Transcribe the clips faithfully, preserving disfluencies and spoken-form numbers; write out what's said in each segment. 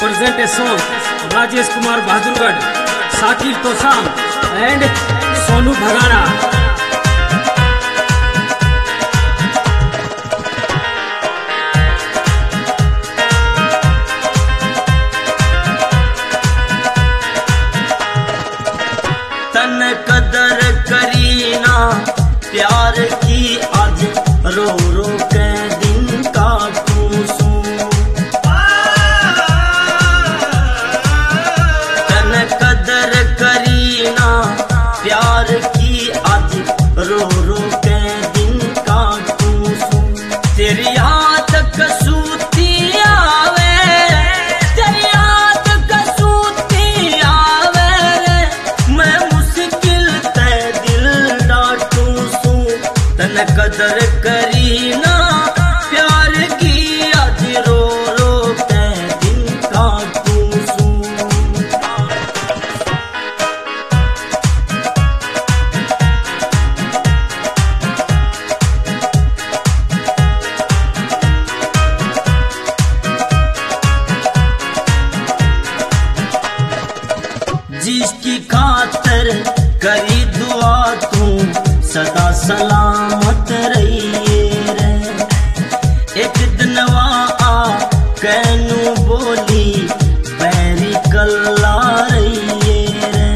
present a song Rajesh Kumar Bahadurgarh, Shakir Tosam and Sonu Bhagana. तन कदर करी ना प्यार की आज रो रो के दिन काटूं सू। तन कदर करी ना प्यार की आज रो रो के दिन काटूं सू। तेरी याद कसूती आवे, तेरी याद कसूती आवे रे, मैं मुश्किल ते दिल डाटूं सू। तन कदर करी ना प्यार की आज रो रो के दिन काटूं सू। जिसकी खातर करी दुआ तू सदा सलामत रहिए रे। एक दिन आ कैनू बोली बैरी कल्ला रहिए रे।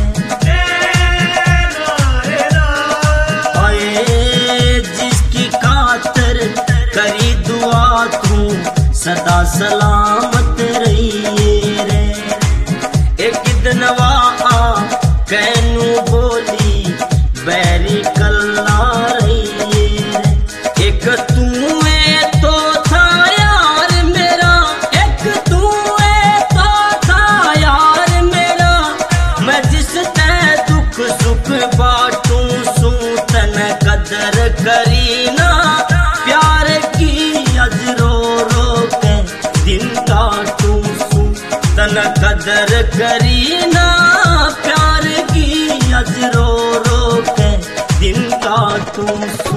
आए जिसकी खातर करी दुआ तू सदा सलामत रहिए रे। एक दिन आ कैनू बोली बैरी कल्ला रहिए रे। एक तू है तो था यार मेरा, एक तू है तो था यार मेरा, मैं जिस ते दुख सुख बाटूं सू। तन कदर करी ना प्यार की आज रो रो के दिन काटूं सू। तन कदर करी ना प्यार की आज रो रो के दिन काटूं सू।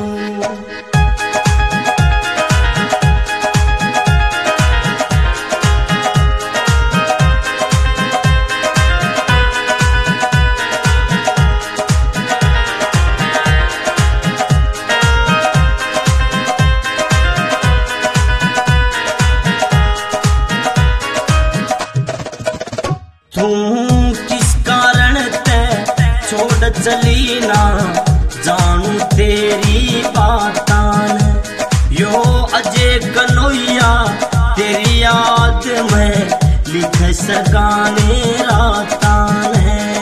तुम किस कारण ते छोड़ चली ना जानू तेरी बातान। यो अजय कन्हैया तेरी याद में लिख सगाने रातान है।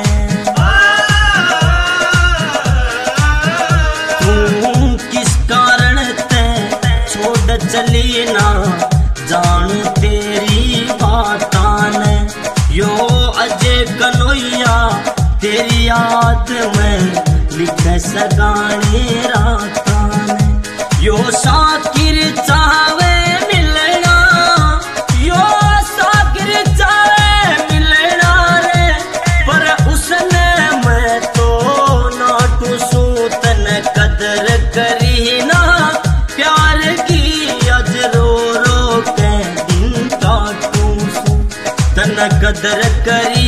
तुम किस कारण ते छोड़ चली ना जानू तेरी बातान। यो अजय कन्हैया तेरी याद में लिख सगाने रातान। यो शाकिर चावे मिलना, यो शाकिर चावे मिलना रे, पर उसने मैं तो नाटू सू। तन कदर करी ना प्यार की आज रो रो के दिन काटूं सू। तन कदर करी